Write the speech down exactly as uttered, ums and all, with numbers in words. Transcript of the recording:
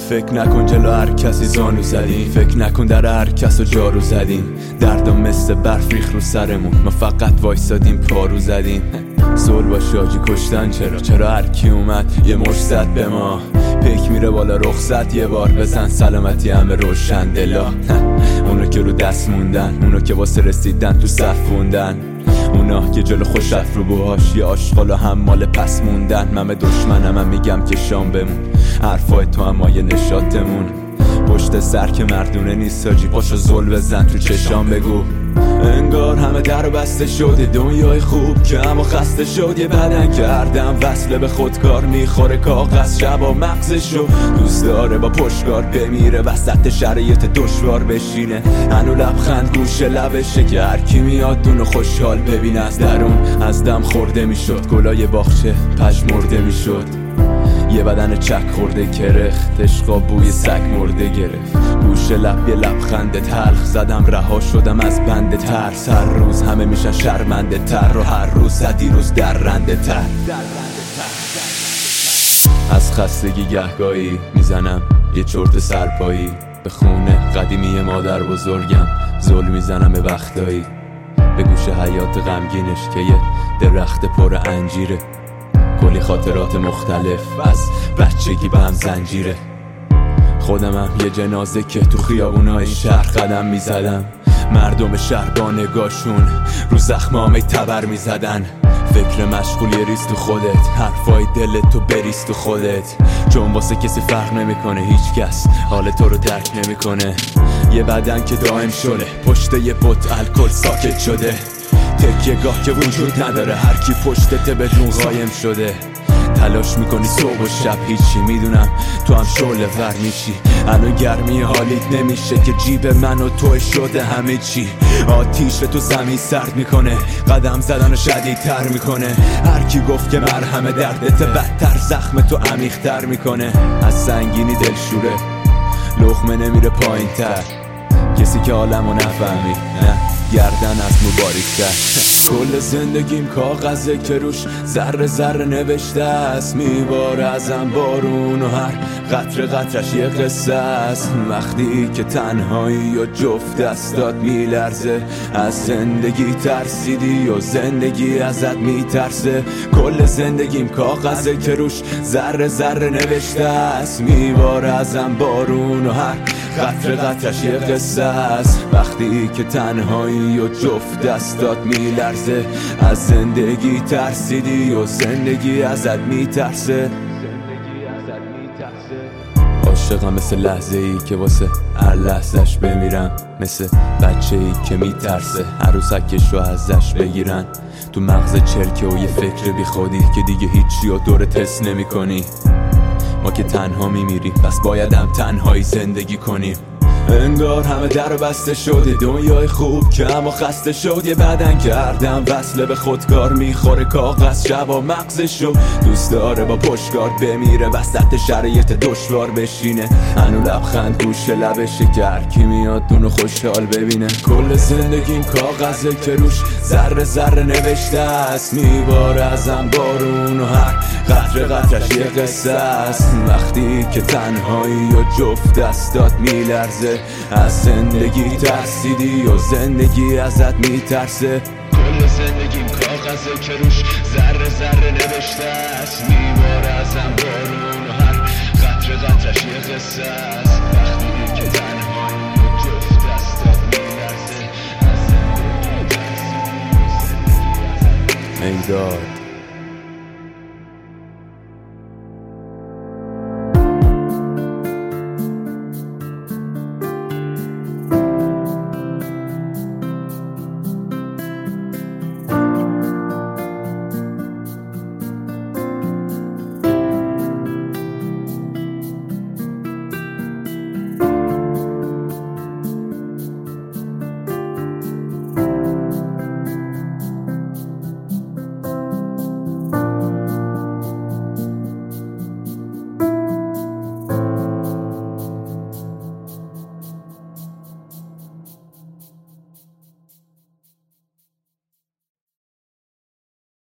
فکر نکن جلو هر کسی زانو زدیم، فکر نکن در هر کس و جارو زدیم. دردم مثل برف ریخ رو سرمون، ما فقط وایسادیم پارو زدیم. صلح با شاجی کشتن چرا؟ چرا هر کی اومد یه مش زد به ما؟ پیک میره بالا رخصت یه بار بزن، سلامتی همه روشن دلا. اونا که رو دست موندن، اونا که واسه رسیدن تو صف موندن، اونا که جلو خوش افروبوهاش یه آشغالا هم مال پس موندن. من به دشمنم هم میگم که شام بمون، حرفای تو هم مایه نشاتمون. پشت سر که مردونه نیست ساجی، پاشو زل بزن تو چشام بگو. انگار همه در بسته شد، دنیای خوب که اما خسته شد. یه بدن کردم وصله به خودکار، میخوره کاغذ شبا مغزشو. دوست داره با پشتکار بمیره، وسط شرایط دشوار بشینه. هنو لبخند گوشه لبشه که هر کی میاد دونو خوشحال ببینه. از درون از دم خورده میشد، گلای باغچه پژمرده میشد. یه بدن چک خورده کرخت، عشقا بوی سگ مرده گرفت. گوش لب یه لبخنده تلخ زدم، رها شدم از بند ترس. هر روز همه میشن شرمنده تر، و هر روز دیروز در رنده تر. از خستگی گهگاهی میزنم یه چرت سرپایی، به خونه قدیمی مادر بزرگم زل میزنم به وقتایی. به گوش حیات غمگینش که یه درخت پر انجیره، کلی خاطرات مختلف از بچگی به هم زنجیره. خودمم یه جنازه که تو خیابونای شهر قدم میزدم، مردم شهر با نگاهشون رو زخمام تبر میزدن. فکر مشغولی ریز تو خودت، حرفای دلت تو بریز تو خودت، چون واسه کسی فرق نمیکنه، هیچ کس حال تو رو درک نمیکنه. یه بدن که دائم شده، پشت یه بوت الکل ساکت شده. تکیه گاه که وجود نداره، هر کی پشتت بدون قایم شده. تلاش میکنی صبح و شب هیچی، میدونم تو هم شعله ور میشی. الان گرمی حالیت نمیشه که جیب من و تو شده همه چی. آتیش تو زمین سرد میکنه، قدم زدن شدیدتر میکنه. هر کی گفت که مرهم دردت بدتر زخم تو عمیق‌تر میکنه. از سنگینی دلشوره لقمه نمیره پایین تر، کسی که عالمو نفهمی نه گردن از مبارک‌تر. کل زندگیم کاغذه که روش ذره ذره نوشته است، میباره ازم بارون و هر قطره قطرش یه قصه است. وقتی که تنهایی و جفت دستات میلرزه، از زندگی ترسیدی و زندگی ازت میترسه. کل زندگیم کاغذه که روش ذره ذره نوشته است، میباره ازم بارون و هر قطره قطرش یه قصه است. وقتی که تنهایی و جفت دستات میلرزه، از زندگی ترسیدی و زندگی ازت میترسه. عاشقم مثل لحظه ای که واسه هر لحظهش بمیرم، مثل بچه ای که میترسه عروسکش رو ازش بگیرن. تو مغز چرکه و یه فکر بی خودی که دیگه هیچی و دورت حس نمی کنی. ما که تنها میمیریم پس بایدم تنهایی زندگی کنیم. انگار همه در بسته شده، دنیای خوب که اما خسته شد. یه بدن کردم وصله به خودکار، میخوره کاغذ شبا مغزشو. دوست داره با پشتکار بمیره، وسط شرایط دشوار بشینه. هنو لبخند گوش لبشه که هر کی میاد اونو خوشحال ببینه. کل زندگیم کاغذه که روش ذره ذره نوشته است، میباره ازم بارون و هر قطره قطرش یه قصه است. وقتی که تنهایی و جفت دستات میلرزه، از زندگی ترسیدی و زندگی ازت میترسه. کل زندگیم کاغذه که روش ذره ذره نوشته است، میباره ازم بارون و هر قطره قطرش یه قصه است. وقتی که تنهایی و جفت دستات میلرزه، از زندگی ترسیدی و زندگی ازت میداد